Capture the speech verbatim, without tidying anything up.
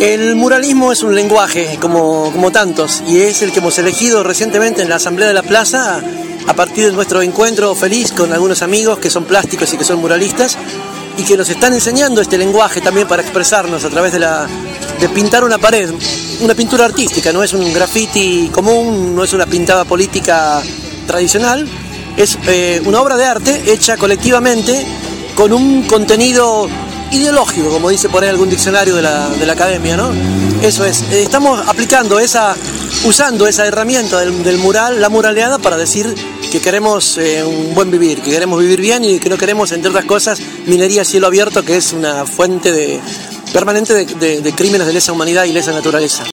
El muralismo es un lenguaje como, como tantos y es el que hemos elegido recientemente en la Asamblea de la Plaza a partir de nuestro encuentro feliz con algunos amigos que son plásticos y que son muralistas y que nos están enseñando este lenguaje también para expresarnos a través de, la, de pintar una pared, una pintura artística, no es un graffiti común, no es una pintada política tradicional, es eh, una obra de arte hecha colectivamente con un contenido ideológico, como dice por ahí algún diccionario de la, de la academia, ¿no? Eso es, estamos aplicando esa, usando esa herramienta del, del mural, la muraleada, para decir que queremos eh, un buen vivir, que queremos vivir bien y que no queremos, entre otras cosas, minería a cielo abierto, que es una fuente de, permanente de, de, de crímenes de lesa humanidad y lesa naturaleza.